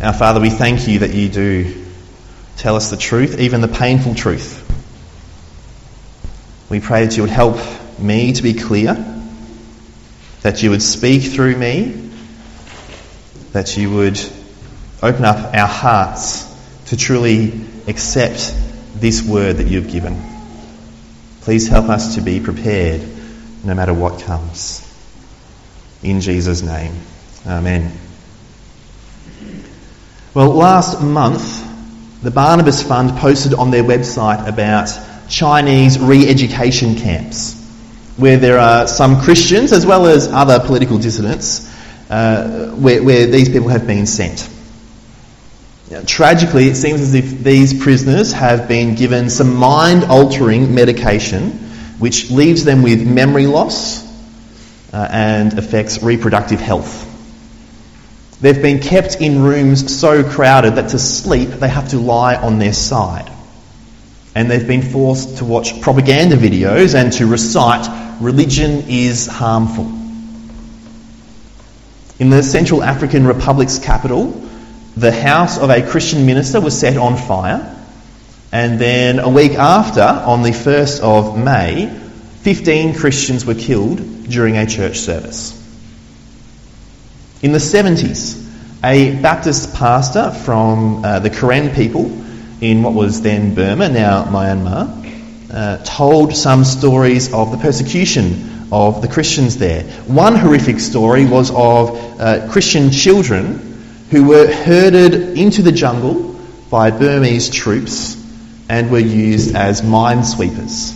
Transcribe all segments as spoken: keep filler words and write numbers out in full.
Our Father, we thank you that you do tell us the truth, even the painful truth. We pray that you would help me to be clear, that you would speak through me, that you would open up our hearts to truly accept this word that you've given. Please help us to be prepared no matter what comes. In Jesus' name, amen. Well, last month, the Barnabas Fund posted on their website about Chinese re-education camps, where there are some Christians as well as other political dissidents, uh, where, where these people have been sent. Now, tragically, it seems as if these prisoners have been given some mind-altering medication which leaves them with memory loss uh, and affects reproductive health. They've been kept in rooms so crowded that to sleep they have to lie on their side. And they've been forced to watch propaganda videos and to recite, "Religion is harmful." In the Central African Republic's capital, the house of a Christian minister was set on fire, and then a week after, on the first of May, fifteen Christians were killed during a church service. In the seventies, a Baptist pastor from uh, the Karen people in what was then Burma, now Myanmar, uh, told some stories of the persecution of the Christians there. One horrific story was of uh, Christian children who were herded into the jungle by Burmese troops and were used as minesweepers.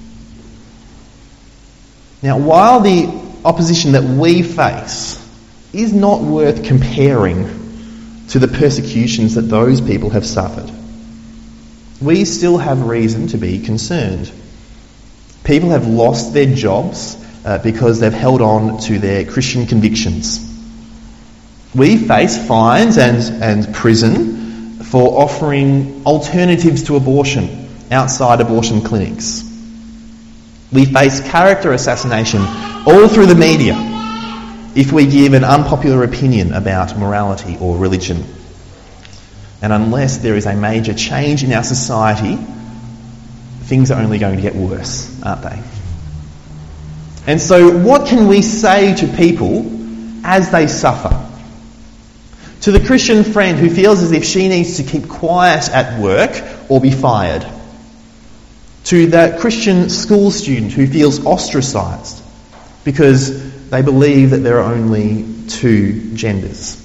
Now, while the opposition that we face is not worth comparing to the persecutions that those people have suffered, we still have reason to be concerned. People have lost their jobs uh, because they've held on to their Christian convictions. We face fines and, and prison for offering alternatives to abortion outside abortion clinics. We face character assassination all through the media if we give an unpopular opinion about morality or religion. And unless there is a major change in our society, things are only going to get worse, aren't they? And so what can we say to people as they suffer? To the Christian friend who feels as if she needs to keep quiet at work or be fired. To that Christian school student who feels ostracised because they believe that there are only two genders.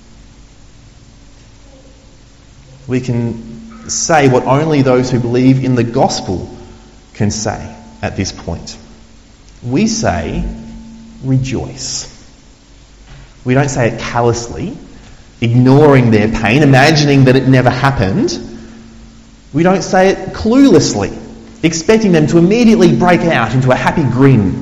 We can say what only those who believe in the gospel can say at this point. We say, rejoice. We don't say it callously, ignoring their pain, imagining that it never happened. We don't say it cluelessly, expecting them to immediately break out into a happy grin.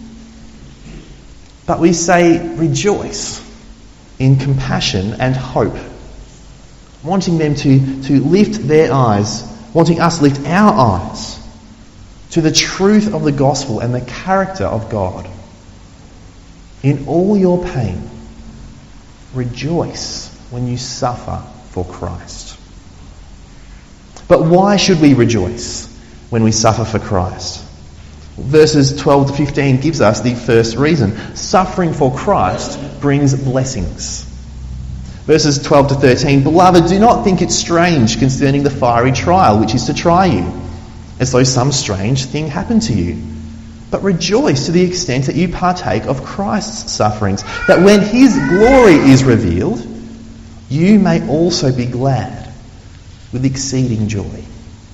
But we say rejoice in compassion and hope, wanting them to, to lift their eyes, wanting us to lift our eyes to the truth of the gospel and the character of God. In all your pain, rejoice when you suffer for Christ. But why should we rejoice when we suffer for Christ? Verses twelve to fifteen gives us the first reason. Suffering for Christ brings blessings. Verses twelve to thirteen, "Beloved, do not think it strange concerning the fiery trial which is to try you, as though some strange thing happened to you. But rejoice to the extent that you partake of Christ's sufferings, that when his glory is revealed, you may also be glad with exceeding joy."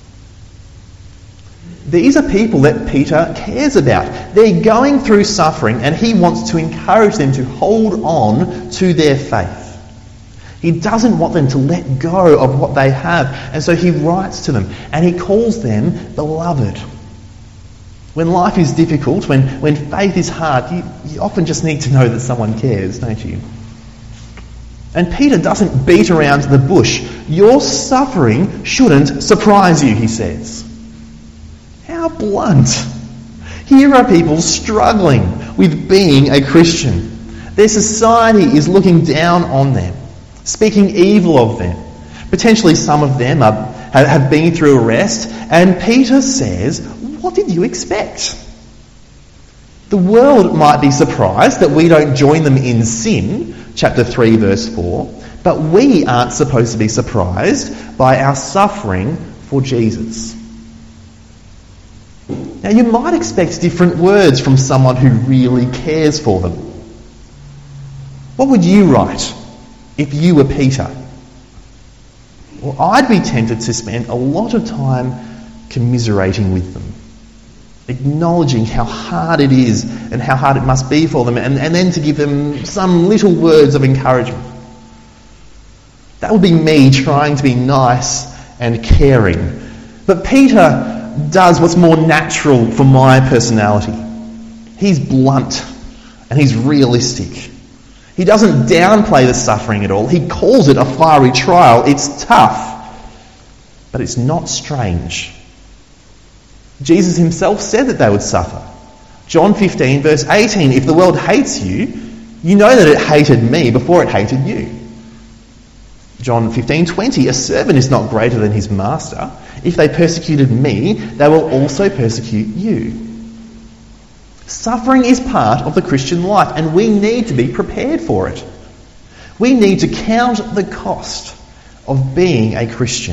These are people that Peter cares about. They're going through suffering and he wants to encourage them to hold on to their faith. He doesn't want them to let go of what they have. And so he writes to them and he calls them beloved. When life is difficult, when, when faith is hard, you, you often just need to know that someone cares, don't you? And Peter doesn't beat around the bush. Your suffering shouldn't surprise you, he says. How blunt. Here are people struggling with being a Christian. Their society is looking down on them. speaking evil of them. Potentially some of them are, have been through arrest, and Peter says, what did you expect? The world might be surprised that we don't join them in sin, chapter three, verse four, but we aren't supposed to be surprised by our suffering for Jesus. Now, you might expect different words from someone who really cares for them. What would you write if you were Peter? Well, I'd be tempted to spend a lot of time commiserating with them, acknowledging how hard it is and how hard it must be for them, and, and then to give them some little words of encouragement. That would be me trying to be nice and caring. But Peter does what's more natural for my personality. He's blunt and he's realistic. He doesn't downplay the suffering at all. He calls it a fiery trial. It's tough, but it's not strange. Jesus himself said that they would suffer. John fifteen, verse eighteen, if the world hates you, you know that it hated me before it hated you. John fifteen twenty, a servant is not greater than his master. If they persecuted me, they will also persecute you. Suffering is part of the Christian life, and we need to be prepared for it. We need to count the cost of being a Christian.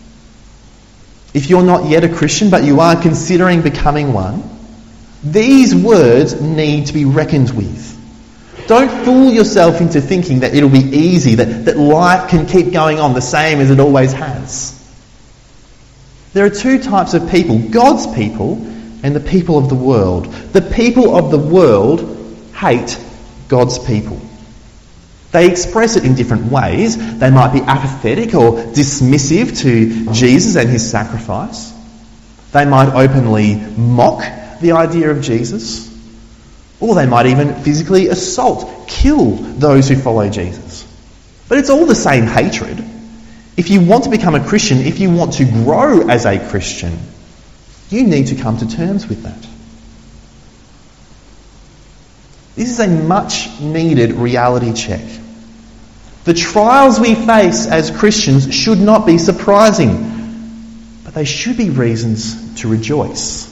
If you're not yet a Christian, but you are considering becoming one, these words need to be reckoned with. Don't fool yourself into thinking that it'll be easy, that, that life can keep going on the same as it always has. There are two types of people, God's people and the people of the world. The people of the world hate God's people. They express it in different ways. They might be apathetic or dismissive to Jesus and his sacrifice. They might openly mock the idea of Jesus. Or they might even physically assault, kill those who follow Jesus. But it's all the same hatred. If you want to become a Christian, if you want to grow as a Christian, you need to come to terms with that. This is a much needed reality check. The trials we face as Christians should not be surprising, but they should be reasons to rejoice.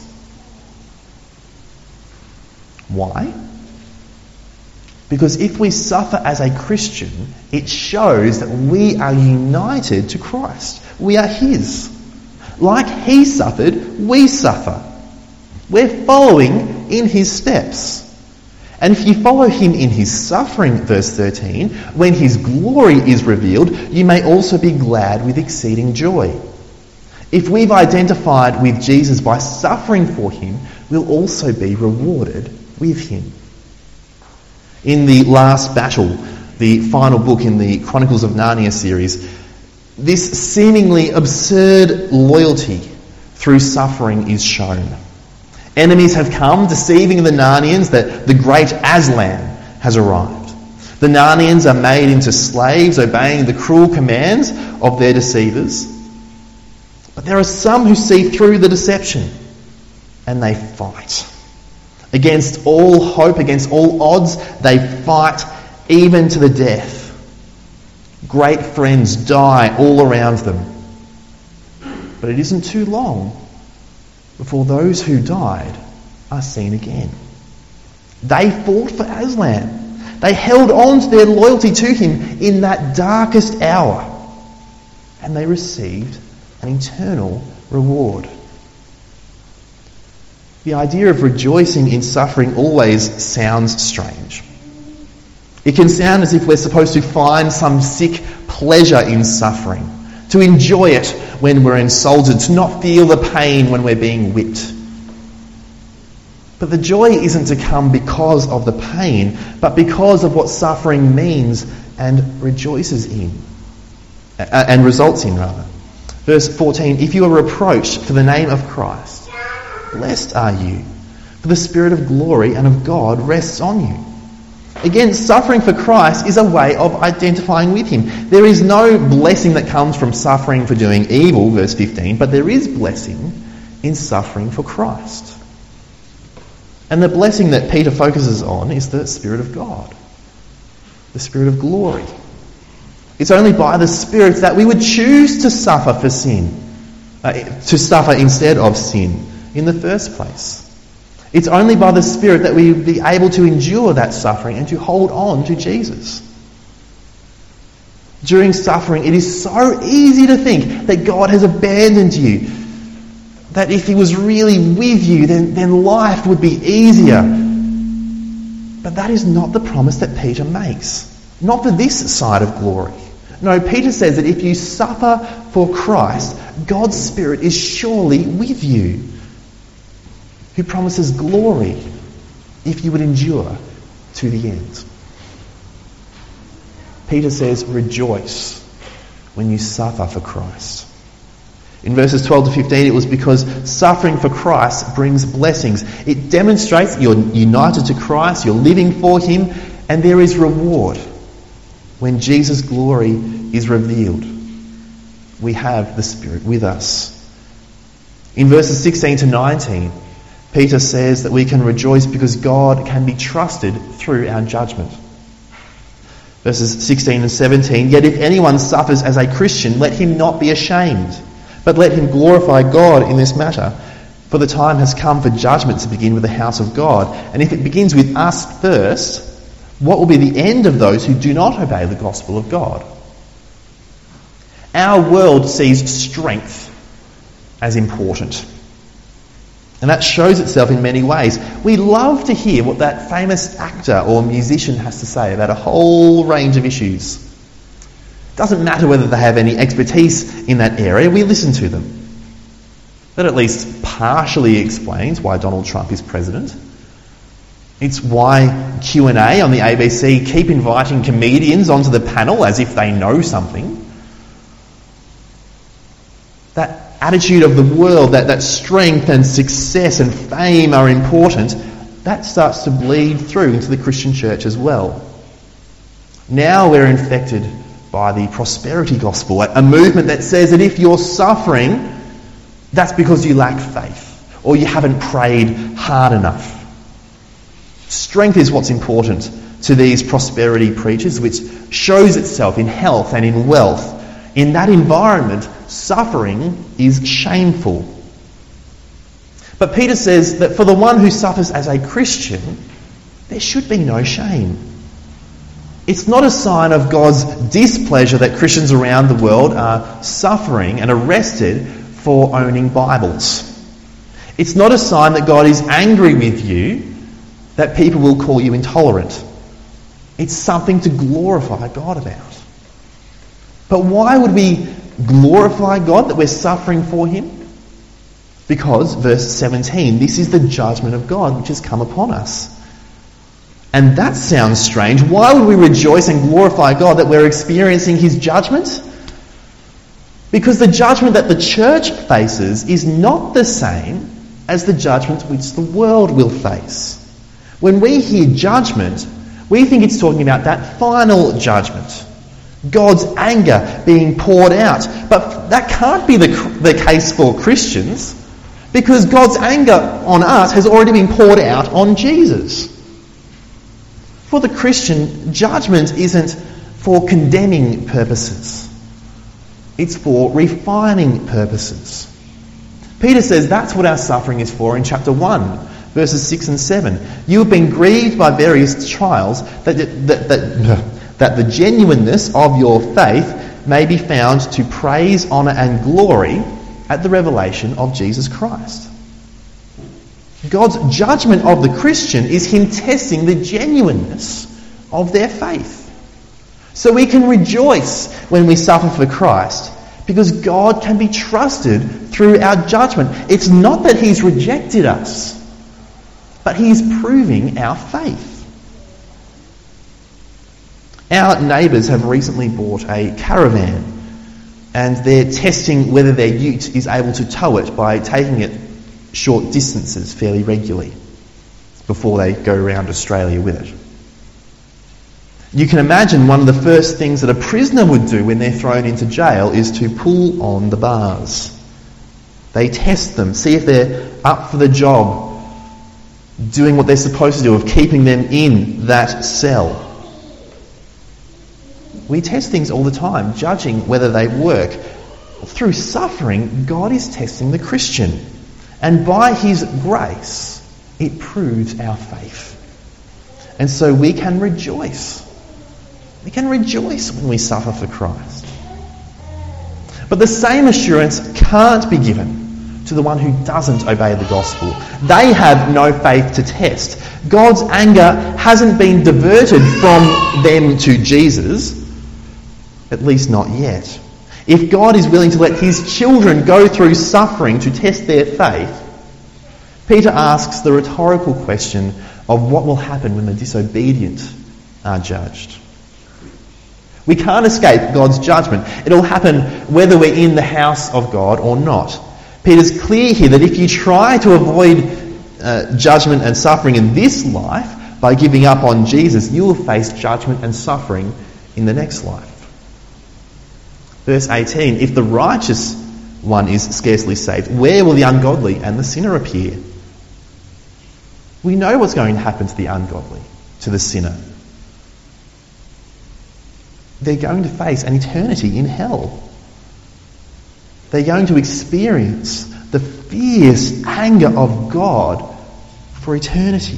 Why? Because if we suffer as a Christian, it shows that we are united to Christ. We are his. Like he suffered, we suffer. We're following in his steps. And if you follow him in his suffering, verse thirteen, when his glory is revealed, you may also be glad with exceeding joy. If we've identified with Jesus by suffering for him, we'll also be rewarded with him. In the last battle, the final book in the Chronicles of Narnia series, this seemingly absurd loyalty through suffering is shown. Enemies have come, deceiving the Narnians that the great Aslan has arrived. The Narnians are made into slaves, obeying the cruel commands of their deceivers. But there are some who see through the deception, and they fight. Against all hope, against all odds, they fight even to the death. Great friends die all around them. But it isn't too long before those who died are seen again. They fought for Aslan. They held on to their loyalty to him in that darkest hour. And they received an eternal reward. The idea of rejoicing in suffering always sounds strange. It can sound as if we're supposed to find some sick pleasure in suffering, to enjoy it when we're insulted, to not feel the pain when we're being whipped. But the joy isn't to come because of the pain, but because of what suffering means and rejoices in, and results in rather. Verse fourteen, if you are reproached for the name of Christ, blessed are you, for the Spirit of glory and of God rests on you. Again, suffering for Christ is a way of identifying with him. There is no blessing that comes from suffering for doing evil, verse fifteen, but there is blessing in suffering for Christ. And the blessing that Peter focuses on is the Spirit of God, the Spirit of glory. It's only by the Spirit that we would choose to suffer for sin, uh, to suffer instead of sin in the first place. It's only by the Spirit that we would be able to endure that suffering and to hold on to Jesus. During suffering, it is so easy to think that God has abandoned you, that if he was really with you, then, then life would be easier. But that is not the promise that Peter makes. Not for this side of glory. No, Peter says that if you suffer for Christ, God's Spirit is surely with you, who promises glory if you would endure to the end. Peter says, rejoice when you suffer for Christ. In verses twelve to fifteen, it was because suffering for Christ brings blessings. It demonstrates that you're united to Christ, you're living for him, and there is reward. When Jesus' glory is revealed, we have the Spirit with us. In verses sixteen to nineteen, Peter says that we can rejoice because God can be trusted through our judgment. Verses sixteen and seventeen, yet if anyone suffers as a Christian, let him not be ashamed, but let him glorify God in this matter. For the time has come for judgment to begin with the house of God. And if it begins with us first, what will be the end of those who do not obey the gospel of God? Our world sees strength as important. And that shows itself in many ways. We love to hear what that famous actor or musician has to say about a whole range of issues. It doesn't matter whether they have any expertise in that area, we listen to them. That at least partially explains why Donald Trump is president. It's why Q and A on the A B C keep inviting comedians onto the panel as if they know something. That attitude of the world, that, that strength and success and fame are important, that starts to bleed through into the Christian church as well. Now we're infected by the prosperity gospel, a movement that says that if you're suffering, that's because you lack faith or you haven't prayed hard enough. Strength is what's important to these prosperity preachers, which shows itself in health and in wealth. In that environment, suffering is shameful. But Peter says that for the one who suffers as a Christian, there should be no shame. It's not a sign of God's displeasure that Christians around the world are suffering and arrested for owning Bibles. It's not a sign that God is angry with you, that people will call you intolerant. It's something to glorify God about. But why would we glorify God that we're suffering for him? Because, verse seventeen, this is the judgment of God which has come upon us. And that sounds strange. Why would we rejoice and glorify God that we're experiencing his judgment? Because the judgment that the church faces is not the same as the judgment which the world will face. When we hear judgment, we think it's talking about that final judgment. God's anger being poured out. But that can't be the, the case for Christians, because God's anger on us has already been poured out on Jesus. For the Christian, judgment isn't for condemning purposes. It's for refining purposes. Peter says that's what our suffering is for in chapter one, verses six and seven. You have been grieved by various trials that, that, that, that the genuineness of your faith may be found to praise, honour and glory at the revelation of Jesus Christ. God's judgment of the Christian is him testing the genuineness of their faith. So we can rejoice when we suffer for Christ, because God can be trusted through our judgment. It's not that he's rejected us, but he's proving our faith. Our neighbours have recently bought a caravan, and they're testing whether their ute is able to tow it by taking it short distances fairly regularly before they go around Australia with it. You can imagine one of the first things that a prisoner would do when they're thrown into jail is to pull on the bars. They test them, see if they're up for the job, doing what they're supposed to do, of keeping them in that cell. We test things all the time, judging whether they work. Through suffering, God is testing the Christian. And by his grace, it proves our faith. And so we can rejoice. We can rejoice when we suffer for Christ. But the same assurance can't be given to the one who doesn't obey the gospel. They have no faith to test. God's anger hasn't been diverted from them to Jesus, at least not yet. If God is willing to let his children go through suffering to test their faith, Peter asks the rhetorical question of what will happen when the disobedient are judged. We can't escape God's judgment. It'll happen whether we're in the house of God or not. Peter's clear here that if you try to avoid uh, judgment and suffering in this life by giving up on Jesus, you will face judgment and suffering in the next life. Verse eighteen, if the righteous one is scarcely saved, where will the ungodly and the sinner appear? We know what's going to happen to the ungodly, to the sinner. They're going to face an eternity in hell. They're going to experience the fierce anger of God for eternity.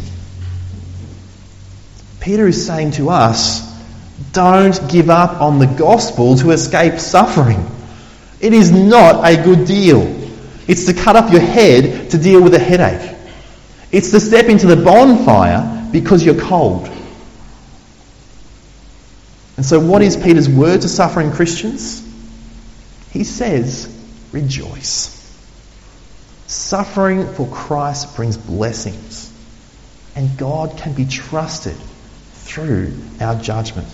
Peter is saying to us, don't give up on the gospel to escape suffering. It is not a good deal. It's to cut up your head to deal with a headache. It's to step into the bonfire because you're cold. And so what is Peter's word to suffering Christians? He says, rejoice. Suffering for Christ brings blessings, and God can be trusted through our judgment.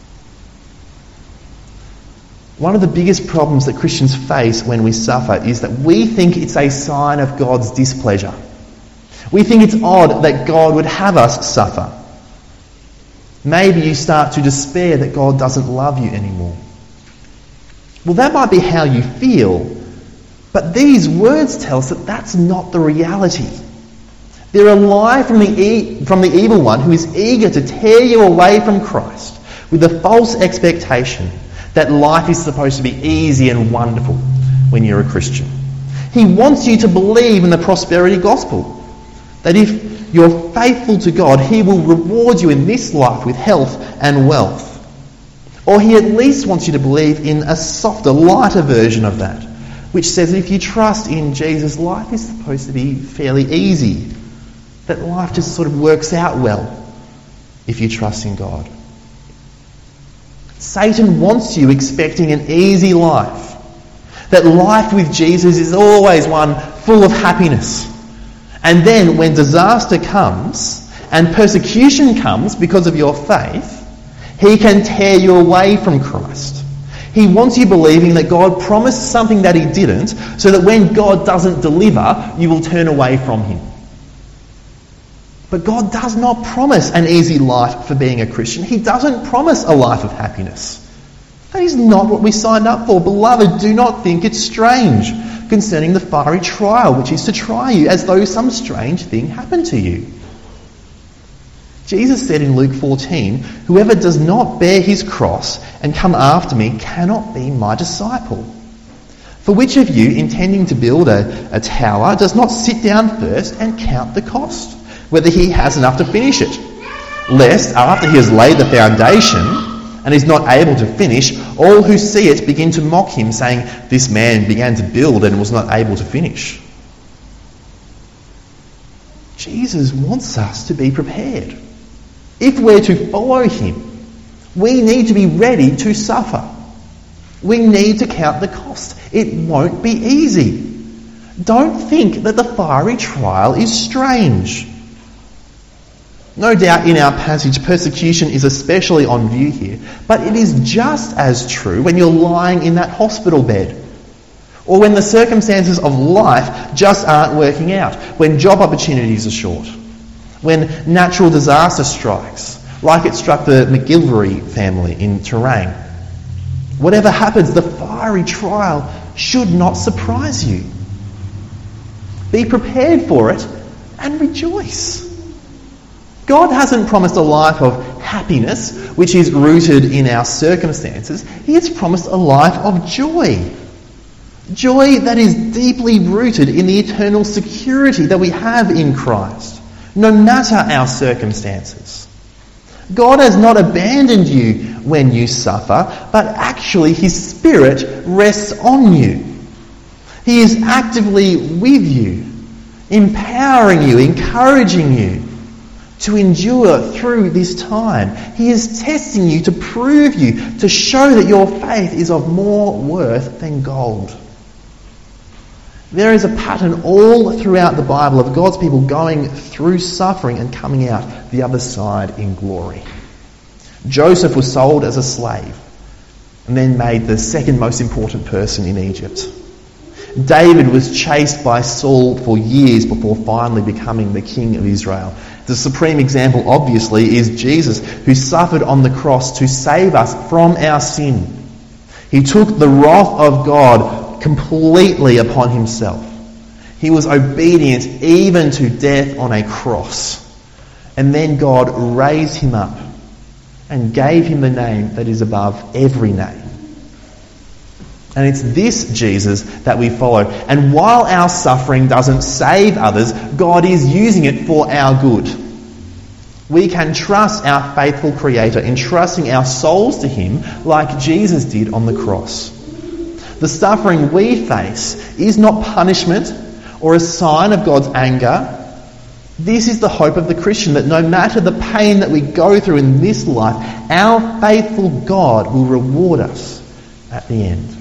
One of the biggest problems that Christians face when we suffer is that we think it's a sign of God's displeasure. We think it's odd that God would have us suffer. Maybe you start to despair that God doesn't love you anymore. Well, that might be how you feel, but these words tell us that that's not the reality. They're a lie from the, e- from the evil one who is eager to tear you away from Christ with the false expectation that life is supposed to be easy and wonderful when you're a Christian. He wants you to believe in the prosperity gospel, that if you're faithful to God, he will reward you in this life with health and wealth. Or he at least wants you to believe in a softer, lighter version of that, which says that if you trust in Jesus, life is supposed to be fairly easy, that life just sort of works out well if you trust in God. Satan wants you expecting an easy life, that life with Jesus is always one full of happiness. And then when disaster comes and persecution comes because of your faith, he can tear you away from Christ. He wants you believing that God promised something that he didn't, so that when God doesn't deliver, you will turn away from him. But God does not promise an easy life for being a Christian. He doesn't promise a life of happiness. That is not what we signed up for. Beloved, do not think it's strange concerning the fiery trial, which is to try you, as though some strange thing happened to you. Jesus said in Luke fourteen, whoever does not bear his cross and come after me cannot be my disciple. For which of you, intending to build a, a tower, does not sit down first and count the cost, whether he has enough to finish it? Lest, after he has laid the foundation and is not able to finish, all who see it begin to mock him, saying, this man began to build and was not able to finish. Jesus wants us to be prepared. If we're to follow him, we need to be ready to suffer. We need to count the cost. It won't be easy. Don't think that the fiery trial is strange. No doubt in our passage, persecution is especially on view here, but it is just as true when you're lying in that hospital bed, or when the circumstances of life just aren't working out, when job opportunities are short, when natural disaster strikes, like it struck the McGilvery family in Terang. Whatever happens, the fiery trial should not surprise you. Be prepared for it and rejoice. God hasn't promised a life of happiness, which is rooted in our circumstances. He has promised a life of joy. Joy that is deeply rooted in the eternal security that we have in Christ, no matter our circumstances. God has not abandoned you when you suffer, but actually His Spirit rests on you. He is actively with you, empowering you, encouraging you to endure through this time. He is testing you to prove you, to show that your faith is of more worth than gold. There is a pattern all throughout the Bible of God's people going through suffering and coming out the other side in glory. Joseph was sold as a slave and then made the second most important person in Egypt. David was chased by Saul for years before finally becoming the king of Israel. The supreme example, obviously, is Jesus, who suffered on the cross to save us from our sin. He took the wrath of God completely upon himself. He was obedient even to death on a cross. And then God raised him up and gave him the name that is above every name. And it's this Jesus that we follow. And while our suffering doesn't save others, God is using it for our good. We can trust our faithful Creator, entrusting our souls to Him like Jesus did on the cross. The suffering we face is not punishment or a sign of God's anger. This is the hope of the Christian, that no matter the pain that we go through in this life, our faithful God will reward us at the end.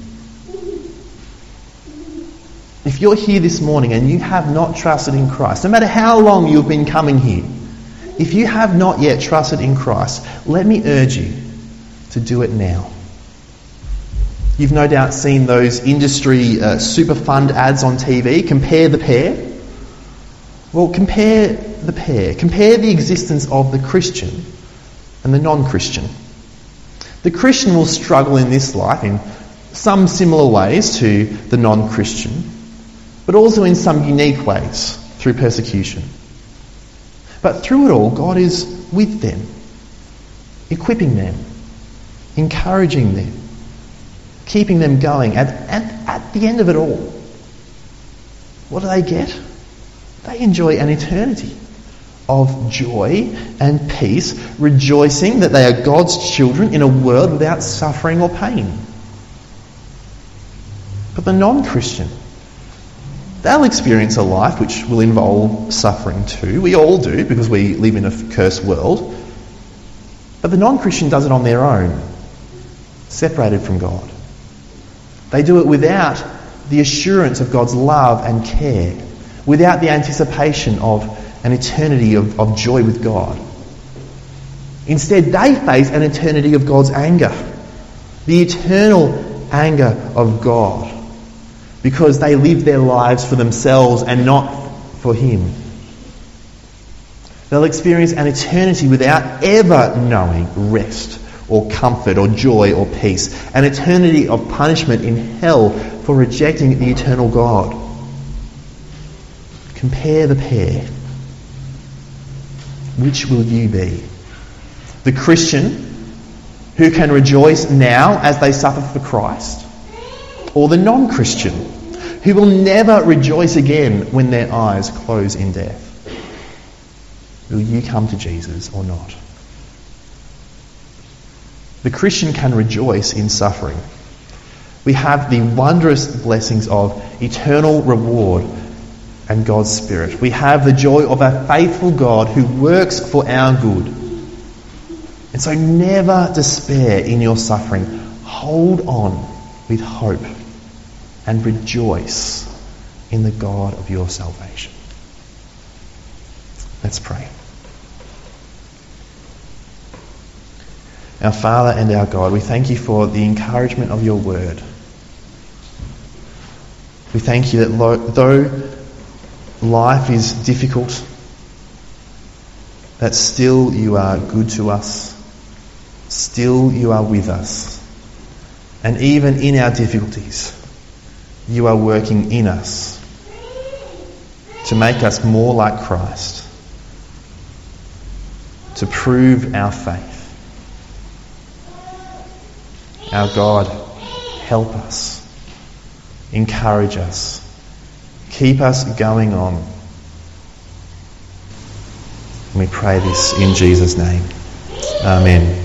If you're here this morning and you have not trusted in Christ, no matter how long you've been coming here, if you have not yet trusted in Christ, let me urge you to do it now. You've no doubt seen those industry uh, super fund ads on T V. Compare the pair. Well, compare the pair. Compare the existence of the Christian and the non-Christian. The Christian will struggle in this life in some similar ways to the non-Christian, but also in some unique ways through persecution. But through it all, God is with them, equipping them, encouraging them, keeping them going. And, and at the end of it all, what do they get? They enjoy an eternity of joy and peace, rejoicing that they are God's children in a world without suffering or pain. But the non-Christian, they'll experience a life which will involve suffering too. We all do, because we live in a cursed world. But the non-Christian does it on their own, separated from God. They do it without the assurance of God's love and care, without the anticipation of an eternity of, of joy with God. Instead, they face an eternity of God's anger, the eternal anger of God, because they live their lives for themselves and not for Him. They'll experience an eternity without ever knowing rest or comfort or joy or peace, an eternity of punishment in hell for rejecting the eternal God. Compare the pair. Which will you be? The Christian who can rejoice now as they suffer for Christ? Or the non-Christian who will never rejoice again when their eyes close in death? Will you come to Jesus or not? The Christian can rejoice in suffering. We have the wondrous blessings of eternal reward and God's Spirit. We have the joy of a faithful God who works for our good. And so never despair in your suffering. Hold on with hope and rejoice in the God of your salvation. Let's pray. Our Father and our God, we thank you for the encouragement of your word. We thank you that lo- though life is difficult, that still you are good to us, still you are with us, and even in our difficulties, you are working in us to make us more like Christ. to prove our faith. Our God, help us, encourage us, keep us going on. And we pray this in Jesus' name. Amen.